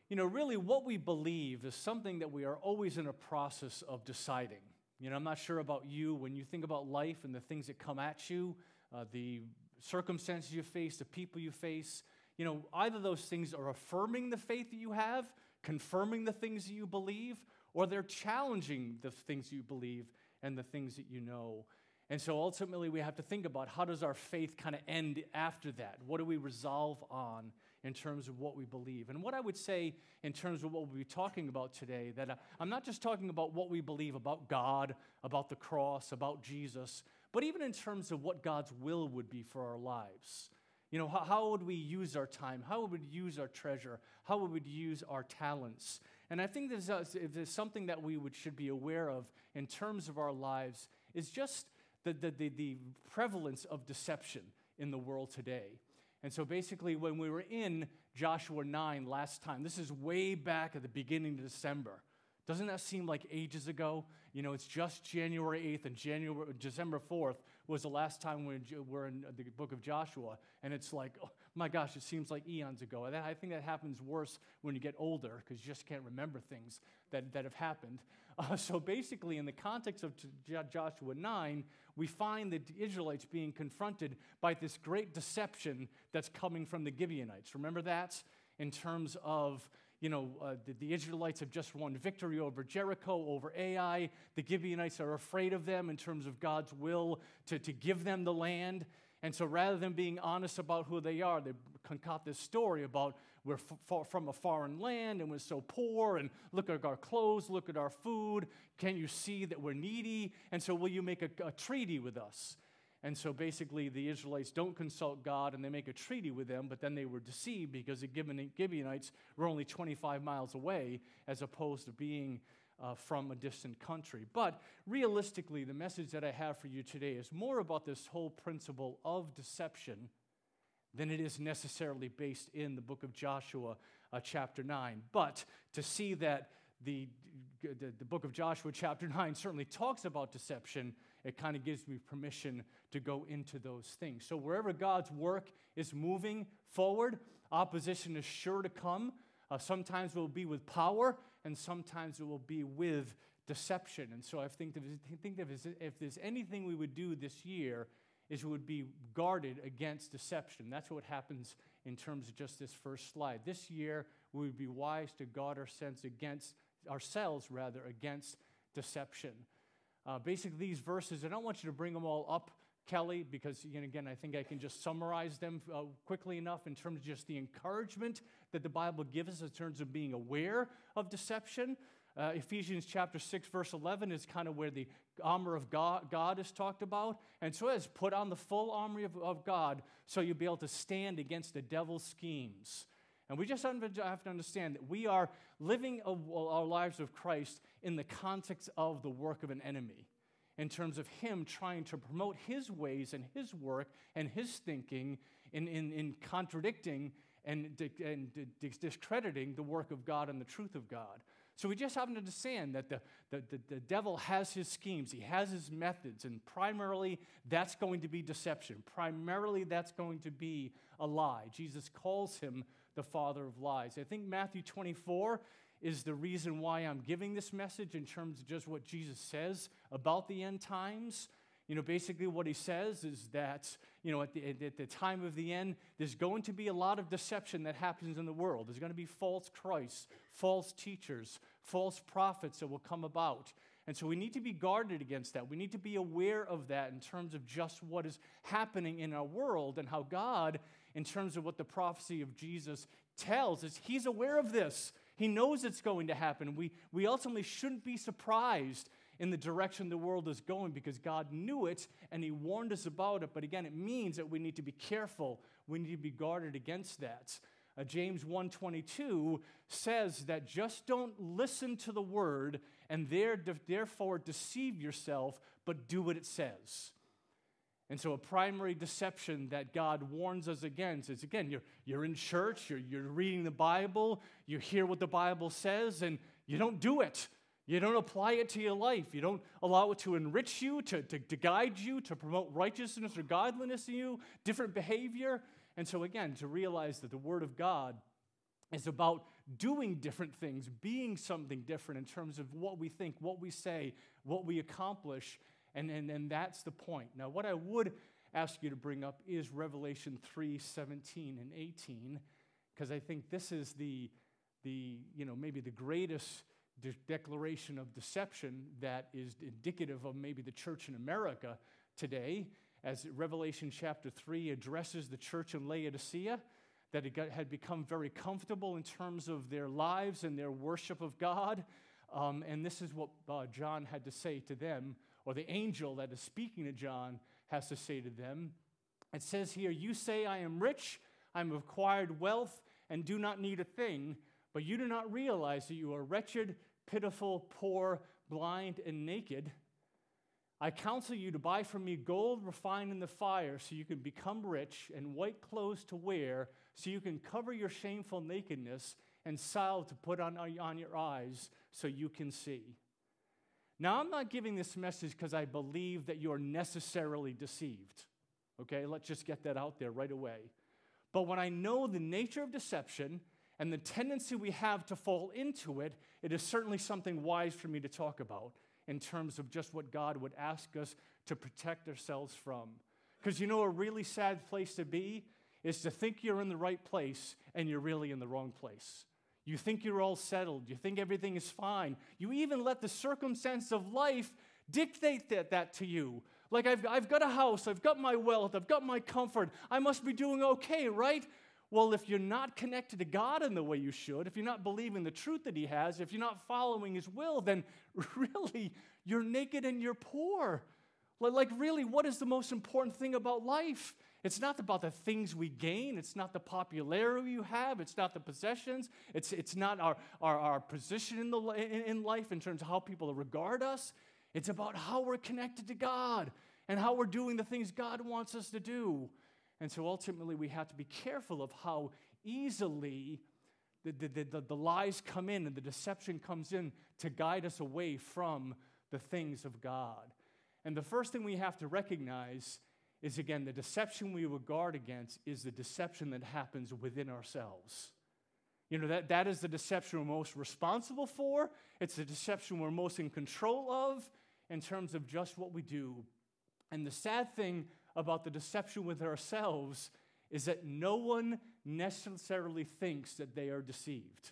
Really what we believe is something that we are always in a process of deciding. I'm not sure about you. When you think about life and the things that come at you, the circumstances you face, the people you face, either those things are affirming the faith that you have, confirming the things that you believe, or they're challenging the things you believe and the things that you know. And so ultimately we have to think about, how does our faith kind of end after that? What do we resolve on in terms of what we believe? And what I would say in terms of what we'll be talking about today, that I'm not just talking about what we believe about God, about the cross, about Jesus, but even in terms of what God's will would be for our lives. How would we use our time? How would we use our treasure? How would we use our talents? And I think if there's something that we should be aware of in terms of our lives, is just the prevalence of deception in the world today. And so basically when we were in Joshua 9 last time, this is way back at the beginning of December. Doesn't that seem like ages ago? It's just January 8th and December 4th was the last time we were in the book of Joshua. And it's like, oh my gosh, it seems like eons ago. And I think that happens worse when you get older, because you just can't remember things that have happened. So basically, in the context of Joshua 9, we find the Israelites being confronted by this great deception that's coming from the Gibeonites. Remember that? In terms of the Israelites have just won victory over Jericho, over Ai. The Gibeonites are afraid of them in terms of God's will to give them the land. And so rather than being honest about who they are, they concoct this story about we're from a foreign land and we're so poor, and look at our clothes, look at our food. Can you see that we're needy? And so will you make a treaty with us? And so basically the Israelites don't consult God, and they make a treaty with them, but then they were deceived because the Gibeonites were only 25 miles away as opposed to being from a distant country. But realistically, the message that I have for you today is more about this whole principle of deception than it is necessarily based in the book of Joshua chapter 9. But to see that the book of Joshua chapter 9 certainly talks about deception, it kind of gives me permission to go into those things. So wherever God's work is moving forward, opposition is sure to come. Sometimes it will be with power, and sometimes it will be with deception. And so I think if there's anything we would do this year, is we would be guarded against deception. That's what happens in terms of just this first slide. This year, we would be wise to guard ourselves against deception. Basically, these verses, I don't want you to bring them all up, Kelly, because again, I think I can just summarize them quickly enough in terms of just the encouragement that the Bible gives us in terms of being aware of deception. Ephesians chapter 6, verse 11 is kind of where the armor of God is talked about. And so it says, put on the full armor of God so you'll be able to stand against the devil's schemes. And we just have to understand that we are living our lives of Christ in the context of the work of an enemy, in terms of him trying to promote his ways and his work and his thinking in contradicting and discrediting the work of God and the truth of God. So we just have to understand that the devil has his schemes, he has his methods, and primarily that's going to be deception. Primarily that's going to be a lie. Jesus calls him the father of lies. I think Matthew 24 is the reason why I'm giving this message in terms of just what Jesus says about the end times. Basically what he says is that, at the time of the end, there's going to be a lot of deception that happens in the world. There's going to be false Christs, false teachers, false prophets that will come about. And so we need to be guarded against that. We need to be aware of that in terms of just what is happening in our world, and how God, in terms of what the prophecy of Jesus tells us, he's aware of this. He knows it's going to happen. We ultimately shouldn't be surprised in the direction the world is going, because God knew it and he warned us about it. But again, it means that we need to be careful. We need to be guarded against that. James 1:22 says that just don't listen to the word and therefore deceive yourself, but do what it says. And so a primary deception that God warns us against is, again, you're in church, you're reading the Bible, you hear what the Bible says, and you don't do it. You don't apply it to your life. You don't allow it to enrich you, to guide you, to promote righteousness or godliness in you, different behavior. And so again, to realize that the Word of God is about doing different things, being something different in terms of what we think, what we say, what we accomplish, and that's the point. Now, what I would ask you to bring up is Revelation 3:17 and 18, because I think this is the maybe the greatest declaration of deception that is indicative of maybe the church in America today, as Revelation chapter 3 addresses the church in Laodicea, that it had become very comfortable in terms of their lives and their worship of God. And this is what John had to say to them, or the angel that is speaking to John has to say to them. It says here, "You say, I am rich, I am acquired wealth, and do not need a thing, but you do not realize that you are wretched, pitiful, poor, blind, and naked. I counsel you to buy from me gold refined in the fire so you can become rich, and white clothes to wear so you can cover your shameful nakedness, and salve to put on your eyes so you can see." Now, I'm not giving this message because I believe that you're necessarily deceived. Okay, let's just get that out there right away. But when I know the nature of deception and the tendency we have to fall into it, it is certainly something wise for me to talk about in terms of just what God would ask us to protect ourselves from. Because a really sad place to be is to think you're in the right place and you're really in the wrong place. You think you're all settled. You think everything is fine. You even let the circumstance of life dictate that to you. Like, I've got a house, I've got my wealth, I've got my comfort. I must be doing okay, right? Well, if you're not connected to God in the way you should, if you're not believing the truth that He has, if you're not following His will, then really, you're naked and you're poor. Like, really, what is the most important thing about life? It's not about the things we gain. It's not the popularity you have. It's not the possessions. It's not our position in life in terms of how people regard us. It's about how we're connected to God and how we're doing the things God wants us to do. And so ultimately, we have to be careful of how easily the lies come in and the deception comes in to guide us away from the things of God. And the first thing we have to recognize is, again, the deception we would guard against is the deception that happens within ourselves. That is the deception we're most responsible for. It's the deception we're most in control of in terms of just what we do. And the sad thing about the deception with ourselves is that no one necessarily thinks that they are deceived.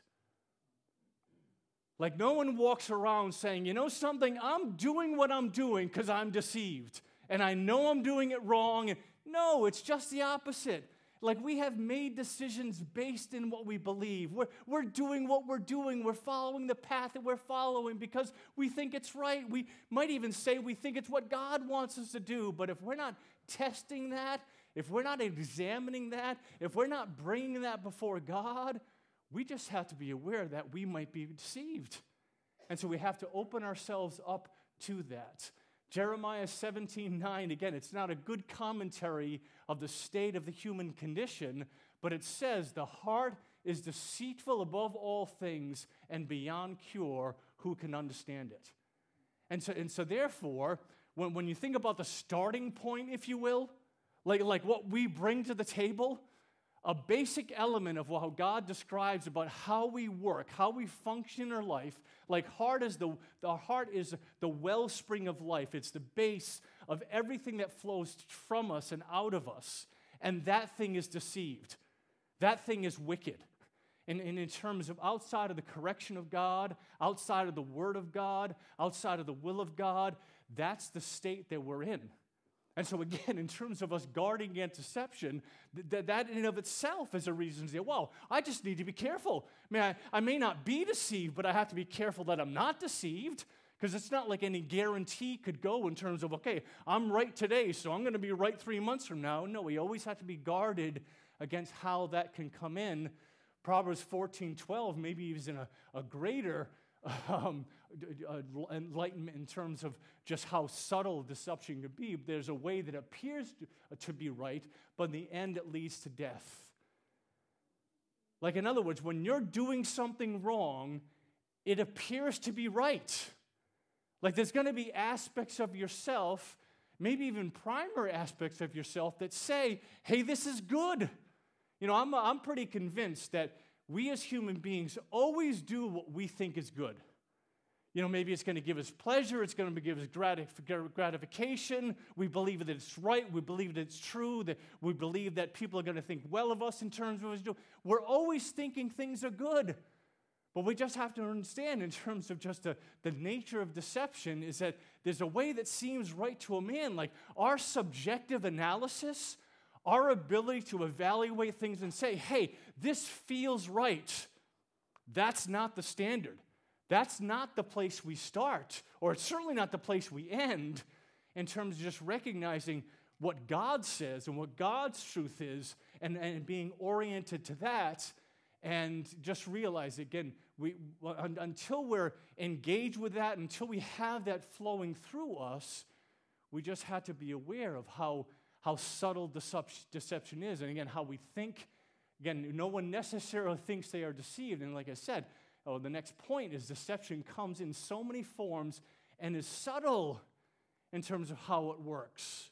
Like, no one walks around saying, something, I'm doing what I'm doing because I'm deceived. And I know I'm doing it wrong. No, it's just the opposite. Like, we have made decisions based in what we believe. We're doing what we're doing. We're following the path that we're following because we think it's right. We might even say we think it's what God wants us to do. But if we're not testing that, if we're not examining that, if we're not bringing that before God, we just have to be aware that we might be deceived. And so we have to open ourselves up to that. Jeremiah 17:9, again, it's not a good commentary of the state of the human condition, but it says, "The heart is deceitful above all things and beyond cure. Who can understand it?" And so therefore, when you think about the starting point, if you will, like what we bring to the table, a basic element of how God describes about how we work, how we function in our life, like the heart is the wellspring of life. It's the base of everything that flows from us and out of us. And that thing is deceived. That thing is wicked. And in terms of outside of the correction of God, outside of the Word of God, outside of the will of God, that's the state that we're in. And so again, in terms of us guarding against deception, that in and of itself is a reason to say, well, I just need to be careful. I may not be deceived, but I have to be careful that I'm not deceived, because it's not like any guarantee could go in terms of, okay, I'm right today, so I'm going to be right 3 months from now. No, we always have to be guarded against how that can come in. Proverbs 14:12 maybe even a greater enlightenment in terms of just how subtle deception could be. There's a way that appears to be right, but in the end it leads to death. Like, in other words, when you're doing something wrong, it appears to be right. Like, there's going to be aspects of yourself, maybe even primary aspects of yourself that say, hey, this is good. I'm pretty convinced that we as human beings always do what we think is good. Maybe it's going to give us pleasure. It's going to give us gratification. We believe that it's right. We believe that it's true. That we believe that people are going to think well of us in terms of what we do. We're always thinking things are good. But we just have to understand in terms of just the nature of deception is that there's a way that seems right to a man. Like our subjective analysis, our ability to evaluate things and say, hey, this feels right. That's not the standard. That's not the place we start, or it's certainly not the place we end in terms of just recognizing what God says and what God's truth is and being oriented to that and just realize, again, until we're engaged with that, until we have that flowing through us, we just have to be aware of how subtle deception is, and again, how we think. Again, no one necessarily thinks they are deceived, and like I said, the next point is deception comes in so many forms and is subtle in terms of how it works.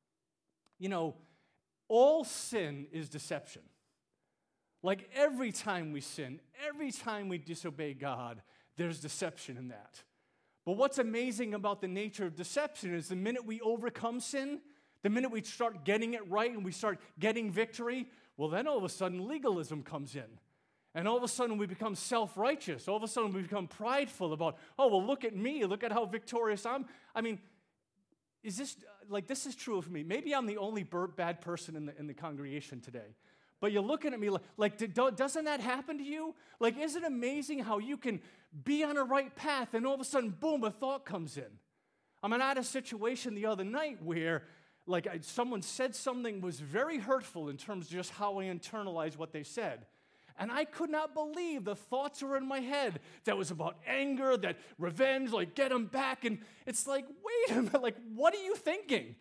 All sin is deception. Like every time we sin, every time we disobey God, there's deception in that. But what's amazing about the nature of deception is the minute we overcome sin, the minute we start getting it right and we start getting victory, well, then all of a sudden legalism comes in. And all of a sudden we become self-righteous. All of a sudden we become prideful about, oh, well, look at me. Look at how victorious I'm. I mean, is this, this is true of me. Maybe I'm the only bad person in the congregation today. But you're looking at me doesn't that happen to you? Isn't it amazing how you can be on a right path and all of a sudden, boom, a thought comes in? I had a situation the other night where, someone said something was very hurtful in terms of just how I internalized what they said. And I could not believe the thoughts were in my head that was about anger, that revenge, get them back. And it's wait a minute, what are you thinking?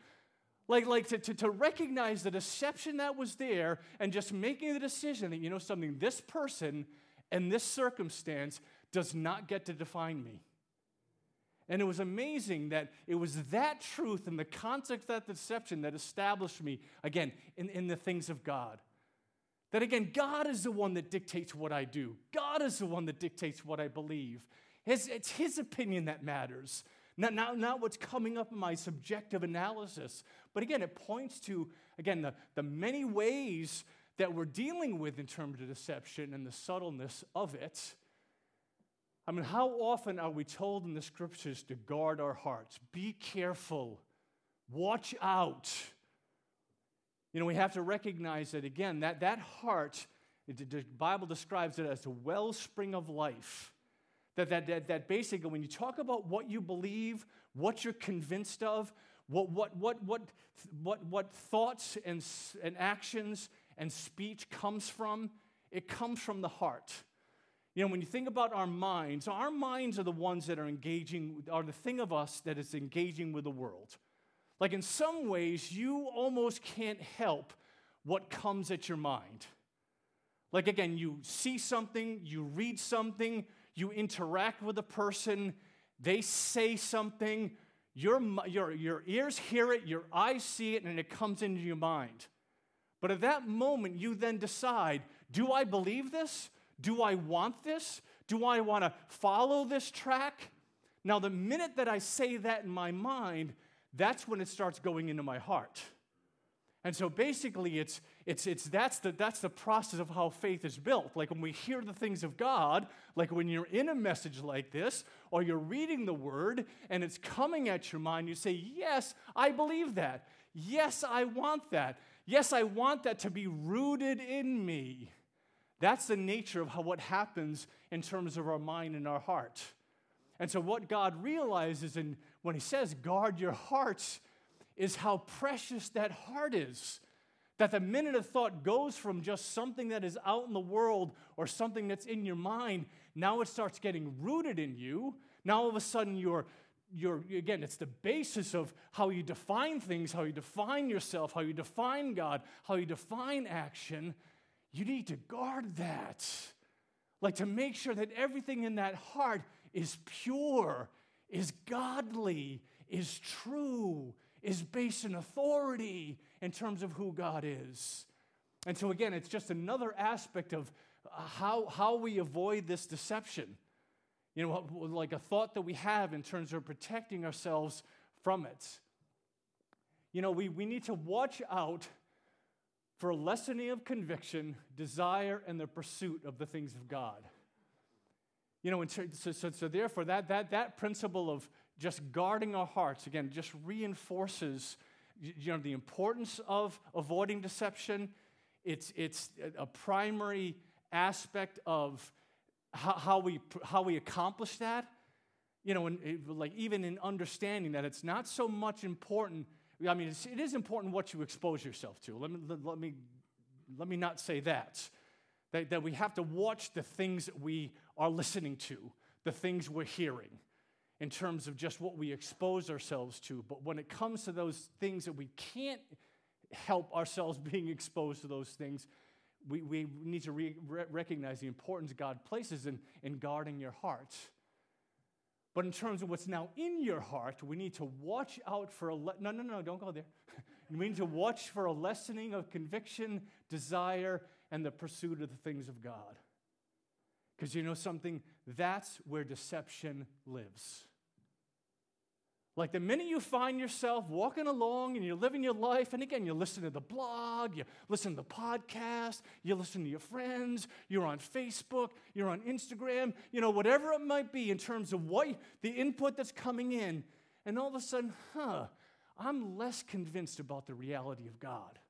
To recognize the deception that was there and just making the decision that, something, this person and this circumstance does not get to define me. And it was amazing that it was that truth and the context of that deception that established me, again, in the things of God. That again, God is the one that dictates what I do. God is the one that dictates what I believe. It's His opinion that matters, not what's coming up in my subjective analysis. But again, it points to, again, the many ways that we're dealing with in terms of deception and the subtleness of it. How often are we told in the Scriptures to guard our hearts? Be careful. Watch out. We have to recognize that, again, that heart, the Bible describes it as a wellspring of life. That basically, when you talk about what you believe, what you're convinced of, what thoughts and actions and speech comes from, it comes from the heart. When you think about our minds are the ones that are the thing of us that is engaging with the world. In some ways, you almost can't help what comes at your mind. Again, you see something, you read something, you interact with a person, they say something, your ears hear it, your eyes see it, and it comes into your mind. But at that moment, you then decide, do I believe this? Do I want this? Do I want to follow this track? Now, the minute that I say that in my mind, that's when it starts going into my heart. And so basically that's the process of how faith is built. When we hear the things of God, when you're in a message like this, or you're reading the Word, and it's coming at your mind, you say, yes, I believe that. Yes, I want that. Yes, I want that to be rooted in me. That's the nature of what happens in terms of our mind and our heart. And so what God realizes when He says, guard your hearts, is how precious that heart is. That the minute a thought goes from just something that is out in the world or something that's in your mind, now it starts getting rooted in you. Now all of a sudden you're again, it's the basis of how you define things, how you define yourself, how you define God, how you define action. You need to guard that. To make sure that everything in that heart is pure, is godly, is true, is based in authority in terms of who God is. And so again, it's just another aspect of how we avoid this deception. You know, like a thought that we have in terms of protecting ourselves from it. You know, we need to watch out for a lessening of conviction, desire, and the pursuit of the things of God. You know, so therefore, that principle of just guarding our hearts, again, just reinforces, you know, the importance of avoiding deception. It's a primary aspect of how we accomplish that. You know, like even in understanding that it's not so much important. I mean, it is important what you expose yourself to. Let me not say that we have to watch the things that we are listening to, the things we're hearing, in terms of just what we expose ourselves to. But when it comes to those things that we can't help ourselves being exposed to those things, we need to recognize the importance God places in guarding your heart. But in terms of what's now in your heart, we need to watch out for no, don't go there. We need to watch for a lessening of conviction, desire, and the pursuit of the things of God. Because you know something? That's where deception lives. Like the minute you find yourself walking along and you're living your life, and again, you listen to the blog, you listen to the podcast, you listen to your friends, you're on Facebook, you're on Instagram, you know, whatever it might be in terms of what the input that's coming in, and all of a sudden, I'm less convinced about the reality of God.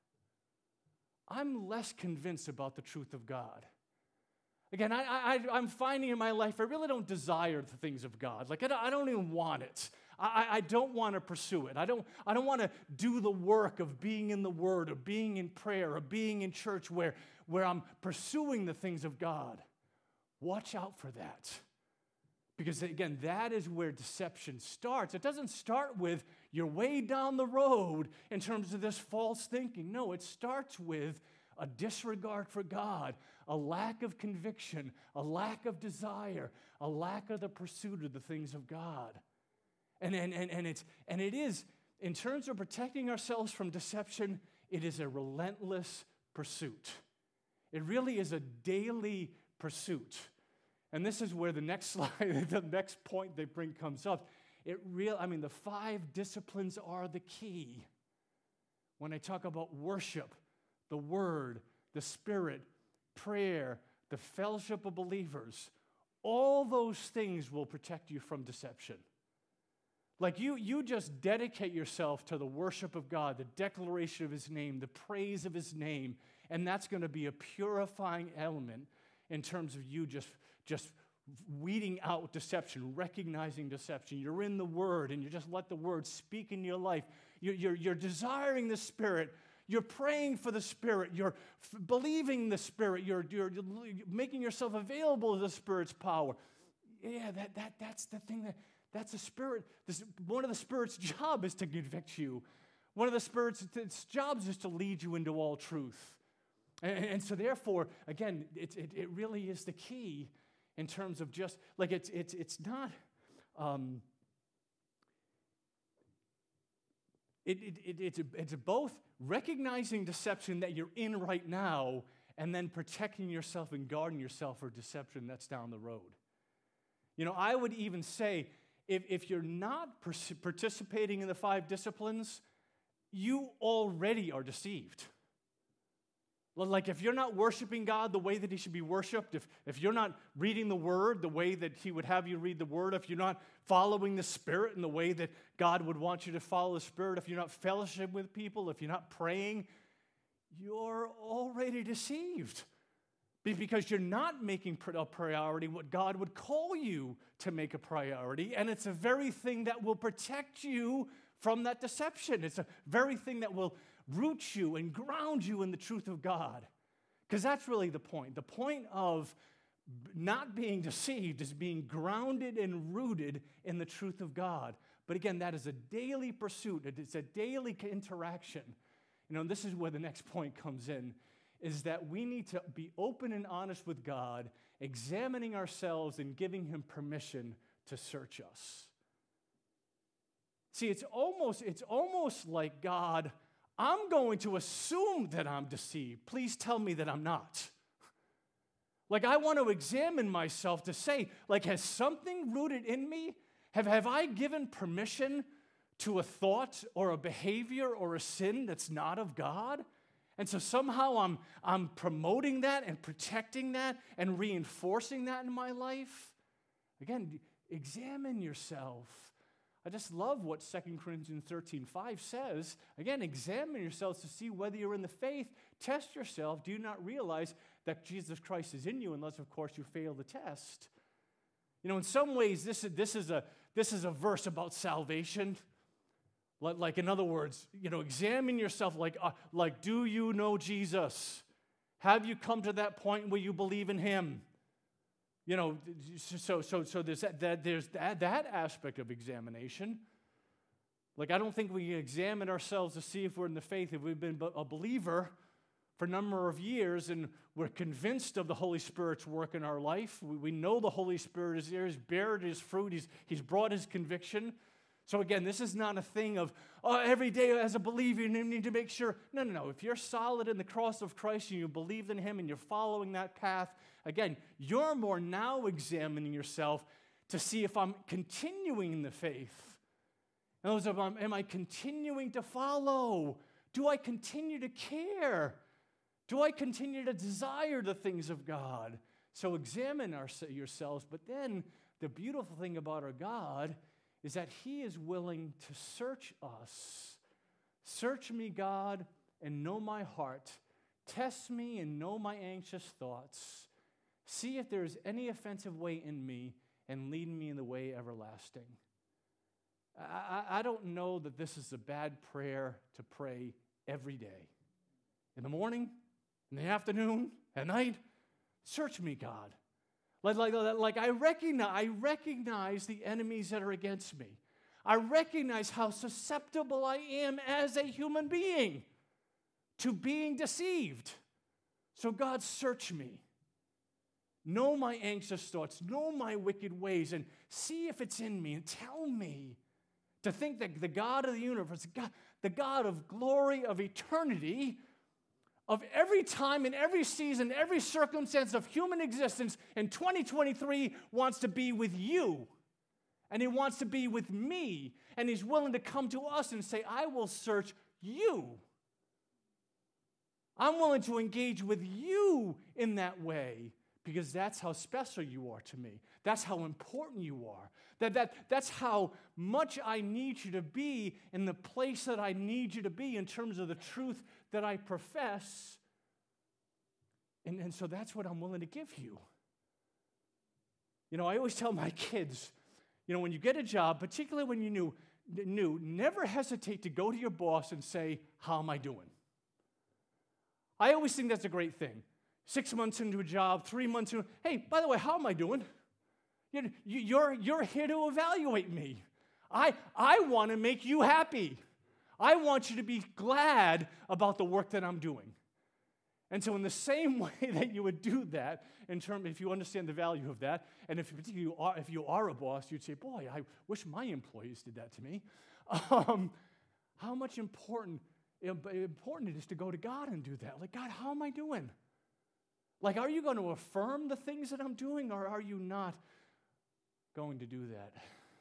I'm less convinced about the truth of God. Again, I'm finding in my life I really don't desire the things of God. Like I don't even want it. I don't want to pursue it. I don't want to do the work of being in the Word, of being in prayer, of being in church where I'm pursuing the things of God. Watch out for that. Because again, that is where deception starts. It doesn't start with you're way down the road in terms of this false thinking. No, it starts with a disregard for God, a lack of conviction, a lack of desire, a lack of the pursuit of the things of God. And it is, in terms of protecting ourselves from deception, it is a relentless pursuit. It really is a daily pursuit. And this is where the next slide, the next point they bring comes up. The 5 disciplines are the key. When I talk about worship, the Word, the Spirit, prayer, the fellowship of believers, all those things will protect you from deception. Like you just dedicate yourself to the worship of God, the declaration of His name, the praise of His name, and that's going to be a purifying element in terms of you just weeding out deception, recognizing deception. You're in the Word, and you just let the Word speak in your life. You're desiring the Spirit. You're praying for the Spirit. You're believing the Spirit. You're making yourself available to the Spirit's power. Yeah, that's the thing that's the Spirit. One of the Spirit's job is to convict you. One of the Spirit's jobs is to lead you into all truth. And so therefore, again, it really is the key in terms of just, like it's not, it's both recognizing deception that you're in right now and then protecting yourself and guarding yourself for deception that's down the road. You know, I would even say, if you're not participating in the 5 disciplines, you already are deceived. Like if you're not worshiping God the way that He should be worshiped, if you're not reading the Word the way that He would have you read the Word, if you're not following the Spirit in the way that God would want you to follow the Spirit, if you're not fellowship with people, if you're not praying, you're already deceived. Because you're not making a priority what God would call you to make a priority, and it's a very thing that will protect you from that deception. It's a very thing that will root you and ground you in the truth of God. Because that's really the point. The point of not being deceived is being grounded and rooted in the truth of God. But again, that is a daily pursuit. It's a daily interaction. You know, and this is where the next point comes in, is that we need to be open and honest with God, examining ourselves and giving Him permission to search us. See, it's almost like, God, I'm going to assume that I'm deceived. Please tell me that I'm not. Like, I want to examine myself to say, like, has something rooted in me? Have I given permission to a thought or a behavior or a sin that's not of God? And so somehow I'm promoting that and protecting that and reinforcing that in my life. Again, examine yourself. I just love what 2 Corinthians 13:5 says. Again, examine yourselves to see whether you're in the faith. Test yourself. Do you not realize that Jesus Christ is in you, unless, of course, you fail the test? You know, in some ways, this is a verse about salvation. Like, in other words, you know, examine yourself. Like, do you know Jesus? Have you come to that point where you believe in Him? You know, so there's that aspect of examination. Like, I don't think we examine ourselves to see if we're in the faith, if we've been a believer for a number of years and we're convinced of the Holy Spirit's work in our life. We know the Holy Spirit is there. He's bared His fruit. He's brought His conviction. So again, this is not a thing of, every day as a believer, you need to make sure. No. If you're solid in the cross of Christ and you believe in Him and you're following that path, again, you're more now examining yourself to see if I'm continuing in the faith. In other words, am I continuing to follow? Do I continue to care? Do I continue to desire the things of God? So examine yourselves. But then the beautiful thing about our God is that He is willing to search us. Search me, God, and know my heart. Test me and know my anxious thoughts. See if there is any offensive way in me and lead me in the way everlasting. I don't know that this is a bad prayer to pray every day. In the morning, in the afternoon, at night. Search me, God. Like I recognize the enemies that are against me. I recognize how susceptible I am as a human being to being deceived. So God, search me. Know my anxious thoughts. Know my wicked ways. And see if it's in me. And tell me to think that the God of the universe, the God of glory, of eternity, of every time and every season, every circumstance of human existence in 2023 wants to be with you. And He wants to be with me. And He's willing to come to us and say, I will search you. I'm willing to engage with you in that way because that's how special you are to me. That's how important you are. That's how much I need you to be in the place that I need you to be in terms of the truth that I profess. And so that's what I'm willing to give you. You know, I always tell my kids, you know, when you get a job, particularly when you're new, never hesitate to go to your boss and say, how am I doing? I always think that's a great thing. 6 months into a job, 3 months into, hey, by the way, how am I doing? You're here to evaluate me. I want to make you happy. I want you to be glad about the work that I'm doing. And so in the same way that you would do that, if you understand the value of that, and if you are a boss, you'd say, boy, I wish my employees did that to me. How much important it is to go to God and do that. Like, God, how am I doing? Like, are you going to affirm the things that I'm doing, or are you not going to do that?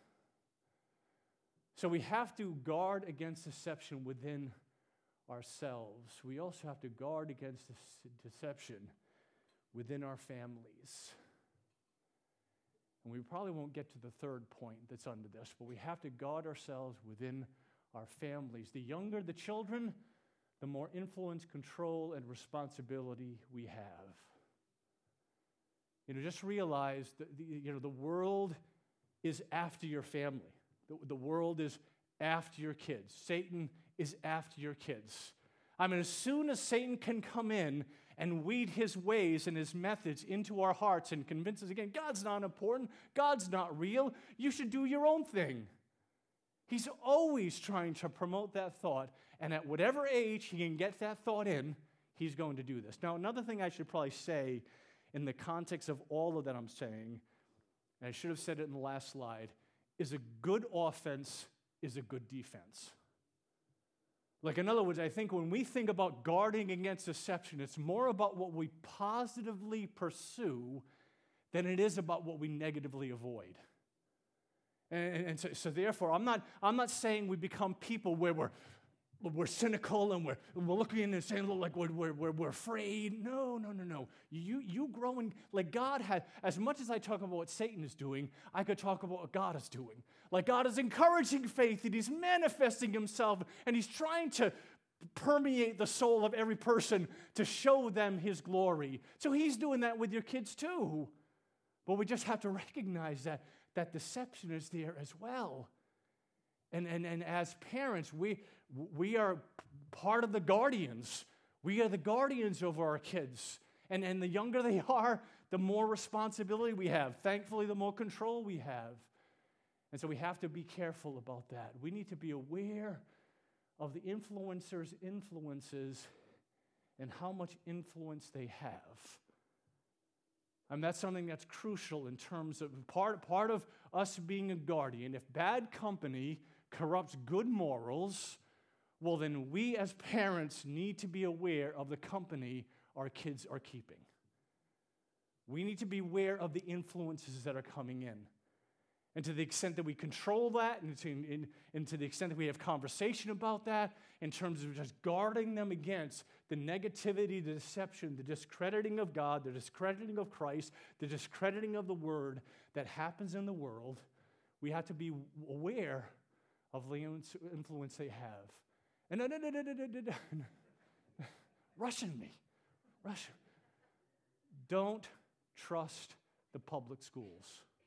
So we have to guard against deception within ourselves. We also have to guard against deception within our families. And we probably won't get to the third point that's under this, but we have to guard ourselves within our families. The younger the children, the more influence, control, and responsibility we have. You know, just realize that the world is after your family. The world is after your kids. Satan is after your kids. I mean, as soon as Satan can come in and weed his ways and his methods into our hearts and convince us again, God's not important, God's not real, you should do your own thing. He's always trying to promote that thought, and at whatever age he can get that thought in, he's going to do this. Now, another thing I should probably say in the context of all of that I'm saying, and I should have said it in the last slide, is a good offense is a good defense. Like, in other words, I think when we think about guarding against deception, it's more about what we positively pursue than it is about what we negatively avoid. And so therefore, I'm not saying we become people where we're cynical and we're looking and saying like we're afraid. No. You growing like God had. As much as I talk about what Satan is doing, I could talk about what God is doing. Like God is encouraging faith and He's manifesting Himself and He's trying to permeate the soul of every person to show them His glory. So He's doing that with your kids too. But we just have to recognize that deception is there as well. And as parents, we are part of the guardians. We are the guardians over our kids. And the younger they are, the more responsibility we have. Thankfully, the more control we have. And so we have to be careful about that. We need to be aware of the influencers' influences and how much influence they have. And that's something that's crucial in terms of part of us being a guardian. If bad company corrupts good morals, well, then we as parents need to be aware of the company our kids are keeping. We need to be aware of the influences that are coming in. And to the extent that we control that, and to the extent that we have conversation about that, in terms of just guarding them against the negativity, the deception, the discrediting of God, the discrediting of Christ, the discrediting of the Word that happens in the world, we have to be aware of the influence they have. And rushing me. Don't trust the public schools.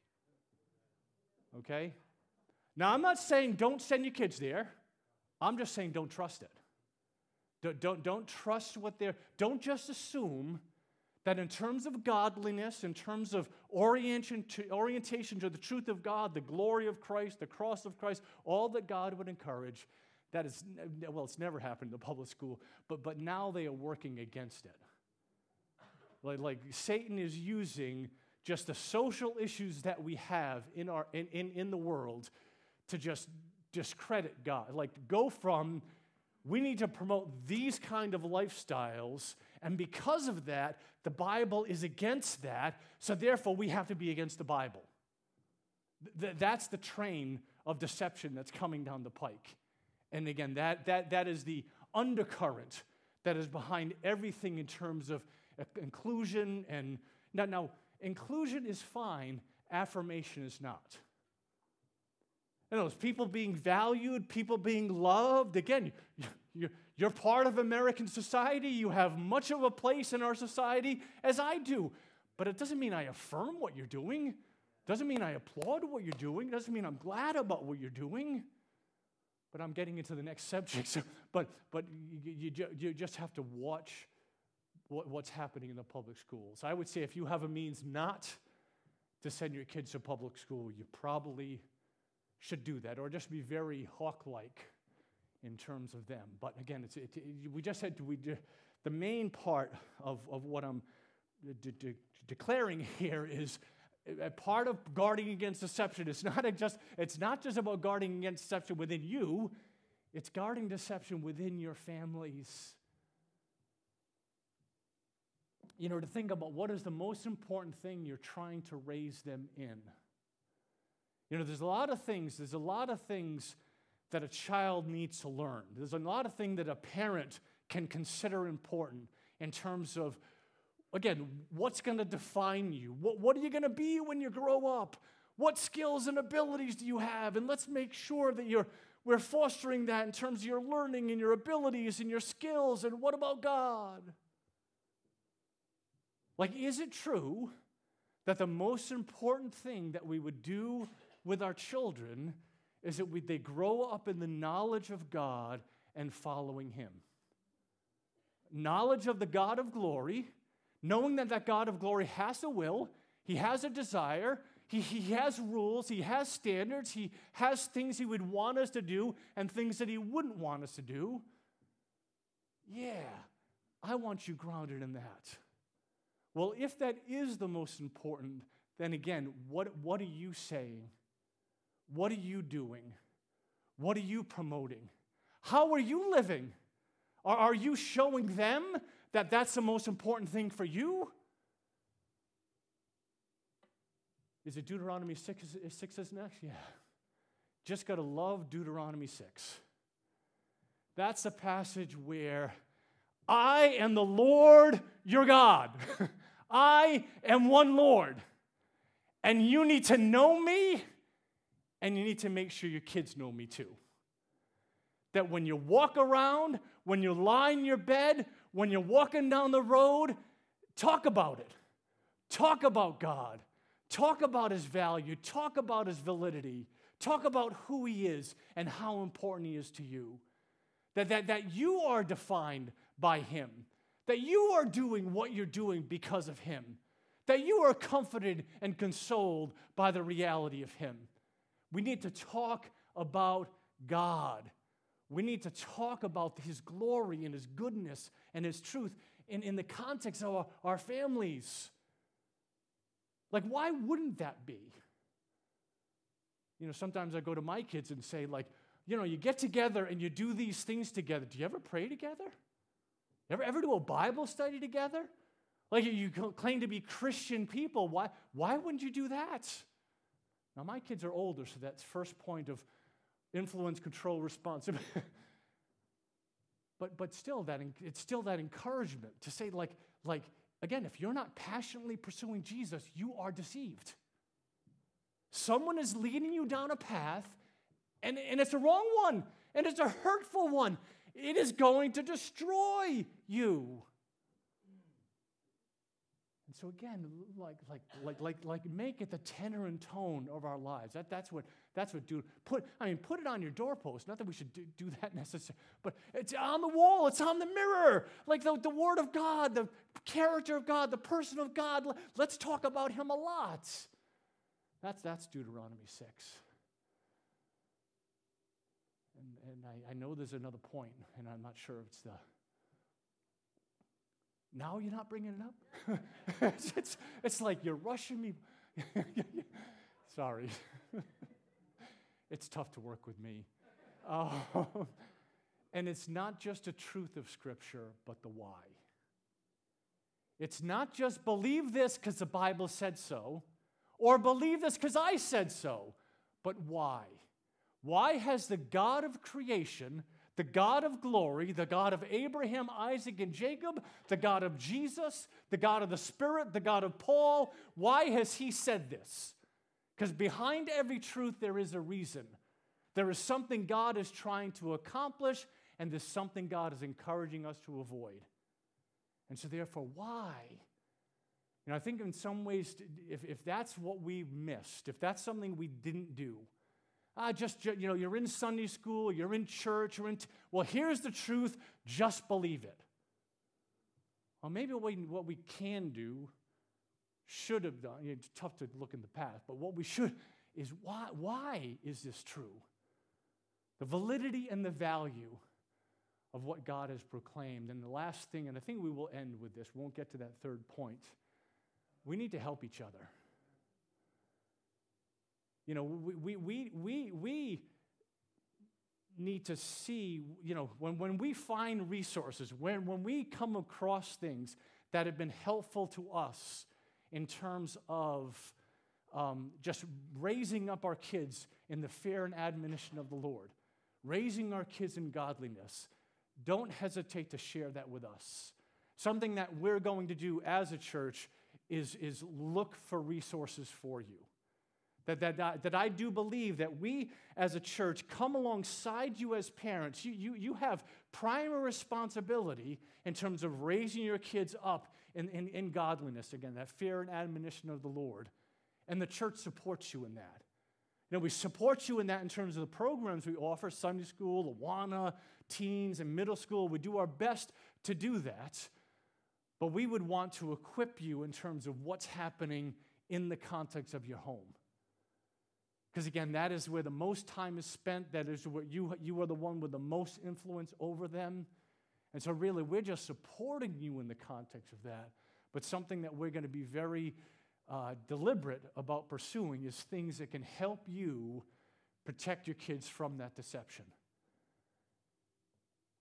Okay? Now, I'm not saying don't send your kids there. I'm just saying don't trust it. Don't trust what they're... Don't just assume that in terms of godliness, in terms of orientation to the truth of God, the glory of Christ, the cross of Christ, all that God would encourage, that is... Well, it's never happened in the public school, but now they are working against it. Like Satan is using just the social issues that we have in the world to just discredit God. Like go from, we need to promote these kind of lifestyles, and because of that, the Bible is against that, so therefore we have to be against the Bible. That's the train of deception that's coming down the pike. And again, that is the undercurrent that is behind everything in terms of inclusion. And now inclusion is fine, affirmation is not. You know, people being valued, people being loved. Again, you're part of American society. You have much of a place in our society, as I do. But it doesn't mean I affirm what you're doing. It doesn't mean I applaud what you're doing. It doesn't mean I'm glad about what you're doing. But I'm getting into the next subject. So, but you just have to watch what's happening in the public schools. I would say if you have a means not to send your kids to public school, you probably should do that, or just be very hawk-like in terms of them. But again, the main part of what I'm declaring here is a part of guarding against deception. It's not just about guarding against deception within you. It's guarding deception within your families. You know, to think about what is the most important thing you're trying to raise them in. You know, there's a lot of things that a child needs to learn. There's a lot of things that a parent can consider important in terms of, again, what's going to define you? What are you going to be when you grow up? What skills and abilities do you have? And let's make sure that we're fostering that in terms of your learning and your abilities and your skills. And what about God? Like, is it true that the most important thing that we would do with our children is that they grow up in the knowledge of God and following Him? Knowledge of the God of glory, knowing that God of glory has a will, He has a desire, He has rules, He has standards, He has things He would want us to do and things that He wouldn't want us to do. Yeah, I want you grounded in that. Well, if that is the most important, then again, what are you saying? What are you doing? What are you promoting? How are you living? Are you showing them that that's the most important thing for you? Is it Deuteronomy 6 is next? Yeah. Just got to love Deuteronomy 6. That's the passage where I am the Lord your God. I am one Lord. And you need to know me, and you need to make sure your kids know me too. That when you walk around, when you lie in your bed, when you're walking down the road, talk about it. Talk about God. Talk about his value. Talk about his validity. Talk about who he is and how important he is to you. That you are defined by him. That you are doing what you're doing because of him. That you are comforted and consoled by the reality of him. We need to talk about God. We need to talk about his glory and his goodness and his truth in the context of our families. Like, why wouldn't that be? You know, sometimes I go to my kids and say, like, you know, you get together and you do these things together. Do you ever pray together? Ever do a Bible study together? Like, you claim to be Christian people. Why wouldn't you do that? Now, my kids are older, so that's first point of influence, control, responsibility. but still, it's still that encouragement to say, like, again, if you're not passionately pursuing Jesus, you are deceived. Someone is leading you down a path, and it's a wrong one, and it's a hurtful one. It is going to destroy you. And so again, like make it the tenor and tone of our lives. That's what put it on your doorpost. Not that we should do that necessarily, but it's on the wall. It's on the mirror. Like the Word of God, the character of God, the person of God. Let's talk about him a lot. That's Deuteronomy 6. And I know there's another point, and I'm not sure if it's the. Now you're not bringing it up? it's like you're rushing me. Sorry. It's tough to work with me. And it's not just a truth of Scripture, but the why. It's not just believe this because the Bible said so, or believe this because I said so, but why? Why has the God of creation, the God of glory, the God of Abraham, Isaac, and Jacob, the God of Jesus, the God of the Spirit, the God of Paul, why has he said this? Because behind every truth there is a reason. There is something God is trying to accomplish, and there's something God is encouraging us to avoid. And so therefore, why? You know, I think in some ways, if that's what we missed, if that's something we didn't do, you're in Sunday school, you're in church, well, here's the truth, just believe it. Well, maybe what we can do, should have done, it's tough to look in the past, but what we should is why is this true? The validity and the value of what God has proclaimed. And the last thing, and I think we will end with this, we won't get to that third point, we need to help each other. You know, we need to see, you know, when we find resources, when we come across things that have been helpful to us in terms of just raising up our kids in the fear and admonition of the Lord, raising our kids in godliness, don't hesitate to share that with us. Something that we're going to do as a church is look for resources for you. That I do believe that we as a church come alongside you as parents. You have primary responsibility in terms of raising your kids up in godliness. Again, that fear and admonition of the Lord. And the church supports you in that. You know, we support you in that in terms of the programs we offer, Sunday school, Awana, teens, and middle school. We do our best to do that. But we would want to equip you in terms of what's happening in the context of your home. Because again, that is where the most time is spent. That is where you are the one with the most influence over them. And so really, we're just supporting you in the context of that. But something that we're going to be very deliberate about pursuing is things that can help you protect your kids from that deception.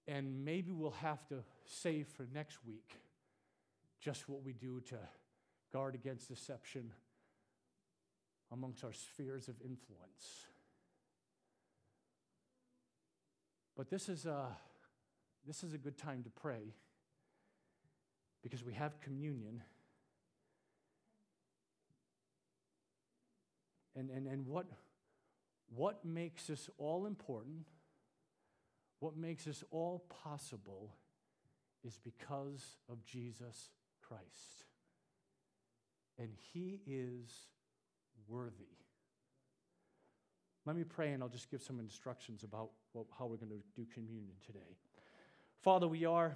And maybe we'll have to save for next week just what we do to guard against deception amongst our spheres of influence. But this is a good time to pray because we have communion. And what makes this all important, what makes this all possible, is because of Jesus Christ. And he is worthy. Let me pray, and I'll just give some instructions about how we're going to do communion today. Father, we are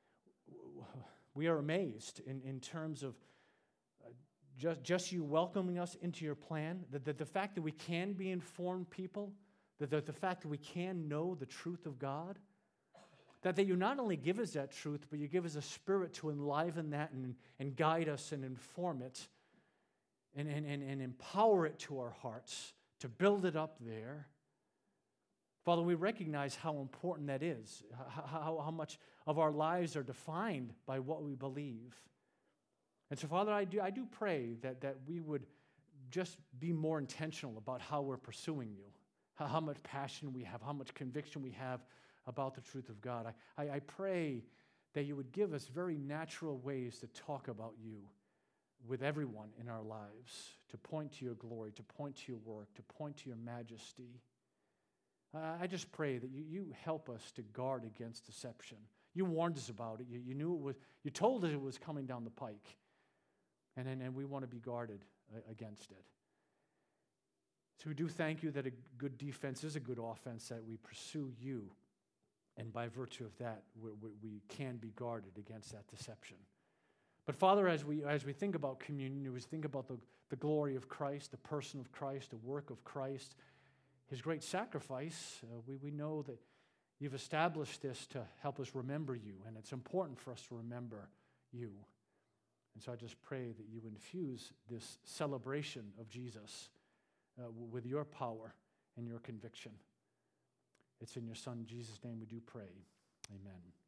amazed in terms of just you welcoming us into your plan, that the fact that we can be informed people, that the fact that we can know the truth of God, that you not only give us that truth, but you give us a spirit to enliven that and guide us and inform it and empower it to our hearts, to build it up there. Father, we recognize how important that is, how much of our lives are defined by what we believe. And so, Father, I do pray that we would just be more intentional about how we're pursuing you, how much passion we have, how much conviction we have about the truth of God. I pray that you would give us very natural ways to talk about you with everyone in our lives, to point to your glory, to point to your work, to point to your majesty. I just pray that you help us to guard against deception. You warned us about it. You knew it was. You told us it was coming down the pike. And we want to be guarded against it. So we do thank you that a good defense is a good offense, that we pursue you. And by virtue of that, we can be guarded against that deception. But Father, as we think about communion, as we think about the glory of Christ, the person of Christ, the work of Christ, his great sacrifice, we know that you've established this to help us remember you. And it's important for us to remember you. And so I just pray that you infuse this celebration of Jesus with your power and your conviction. It's in your Son, Jesus' name, we do pray. Amen.